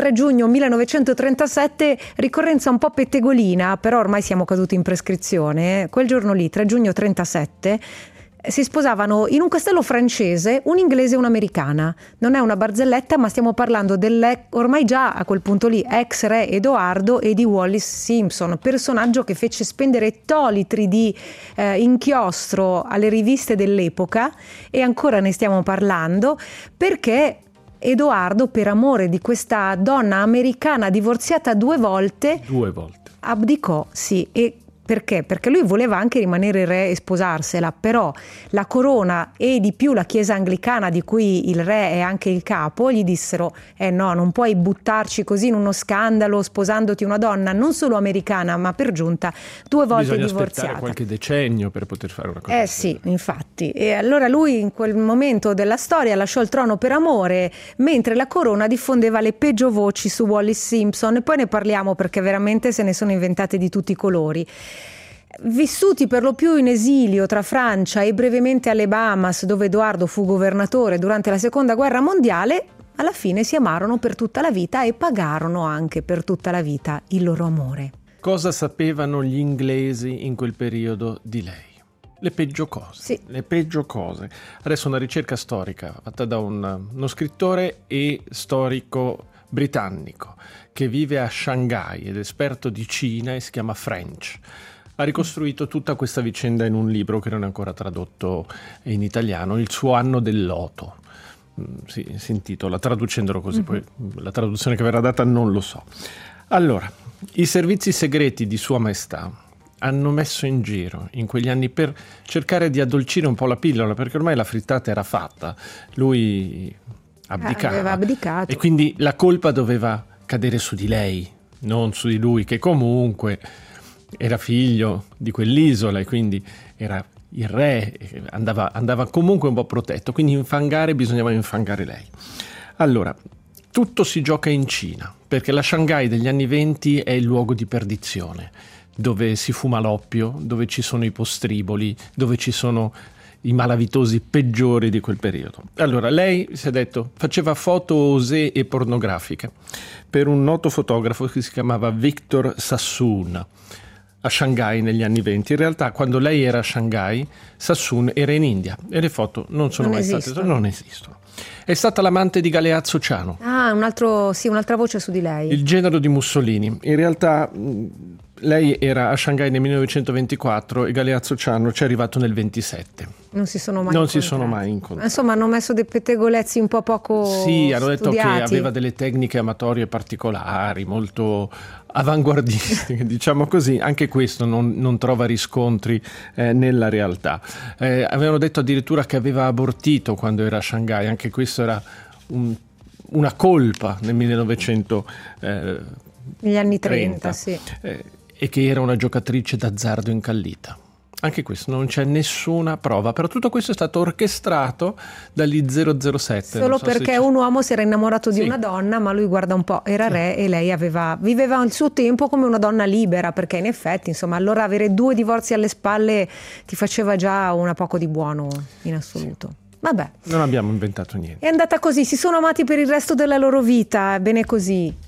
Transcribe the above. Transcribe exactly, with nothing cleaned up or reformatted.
tre giugno millenovecentotrentasette, ricorrenza un po' pettegolina, però ormai siamo caduti in prescrizione. Quel giorno lì, tre giugno trentasette, si sposavano in un castello francese un inglese e un'americana. Non è una barzelletta, ma stiamo parlando del ormai già a quel punto lì ex re Edoardo e di Wallis Simpson, personaggio che fece spendere ettolitri di eh, inchiostro alle riviste dell'epoca, e ancora ne stiamo parlando perché Edoardo, per amore di questa donna americana divorziata due volte, due volte abdicò, sì, e perché? Perché lui voleva anche rimanere re e sposarsela, però la corona e di più la chiesa anglicana, di cui il re è anche il capo, gli dissero: eh no, non puoi buttarci così in uno scandalo sposandoti una donna non solo americana, ma per giunta due volte Bisogna divorziata. Bisogna aspettare qualche decennio per poter fare una cosa. Eh sì, infatti. E allora lui in quel momento della storia lasciò il trono per amore, mentre la corona diffondeva le peggio voci su Wallis Simpson, e poi ne parliamo perché veramente se ne sono inventate di tutti i colori. Vissuti per lo più in esilio tra Francia e brevemente alle Bahamas, dove Edoardo fu governatore durante la seconda guerra mondiale, alla fine si amarono per tutta la vita e pagarono anche per tutta la vita il loro amore. Cosa sapevano gli inglesi in quel periodo di lei? Le peggio cose. Sì. Le peggio cose. Adesso una ricerca storica fatta da un, uno scrittore e storico britannico che vive a Shanghai ed è esperto di Cina e si chiama French. Ha ricostruito tutta questa vicenda in un libro che non è ancora tradotto in italiano, Il suo anno del loto. Si, si intitola, traducendolo così, mm-hmm. Poi la traduzione che verrà data non lo so. Allora, i servizi segreti di Sua Maestà hanno messo in giro in quegli anni per cercare di addolcire un po' la pillola, perché ormai la frittata era fatta, lui abdicava, aveva abdicato, e quindi la colpa doveva cadere su di lei, non su di lui, che comunque era figlio di quell'isola e quindi era il re, andava, andava comunque un po' protetto, quindi infangare bisognava infangare lei. Allora, tutto si gioca in Cina, perché la Shanghai degli anni venti è il luogo di perdizione, dove si fuma l'oppio, dove ci sono i postriboli, dove ci sono i malavitosi peggiori di quel periodo. Allora, lei si è detto, faceva foto osé e pornografiche per un noto fotografo che si chiamava Victor Sassoon, a Shanghai negli anni venti. In realtà, quando lei era a Shanghai, Sassoon era in India e le foto non sono non mai esistono. state, non esistono. È stata l'amante di Galeazzo Ciano. Ah, un altro, sì, un'altra voce su di lei. Il genero di Mussolini. In realtà lei era a Shanghai nel millenovecentoventiquattro e Galeazzo Ciano ci è arrivato nel ventisette. Non si sono mai non incontrati. si sono mai incontrati. Insomma, hanno messo dei pettegolezzi un po' poco Sì, hanno detto studiati. che aveva delle tecniche amatorie particolari, molto avanguardistiche, diciamo così. Anche questo non, non trova riscontri eh, nella realtà. Eh, avevano detto addirittura che aveva abortito quando era a Shanghai, anche questo era un, una colpa nel millenovecento. Eh, negli anni trenta, trenta, sì. Eh, e che era una giocatrice d'azzardo incallita. Anche questo non c'è nessuna prova, però tutto questo è stato orchestrato dagli zero zero sette. Solo so perché un uomo si era innamorato di sì. una donna, ma lui, guarda un po', era sì. re e lei aveva, viveva il suo tempo come una donna libera, perché in effetti, insomma, allora avere due divorzi alle spalle ti faceva già una poco di buono in assoluto. Sì. Vabbè. Non abbiamo inventato niente. È andata così, si sono amati per il resto della loro vita, bene così.